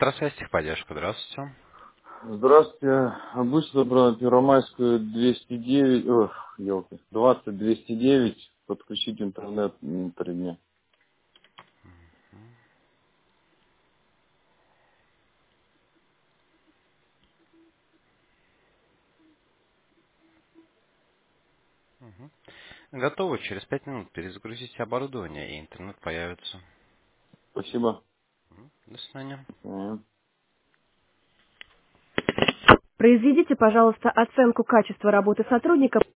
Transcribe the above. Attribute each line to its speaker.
Speaker 1: Центросвязь, техподдержка, здравствуйте.
Speaker 2: Здравствуйте. Обычно брал Первомайскую 209, ох, елки, 20-209. Подключить интернет 3 дня.
Speaker 1: Готовы, через 5 минут перезагрузите оборудование, и интернет появится.
Speaker 2: Спасибо.
Speaker 1: До свидания.
Speaker 2: Мгм.
Speaker 3: Произведите, пожалуйста, оценку качества работы сотрудника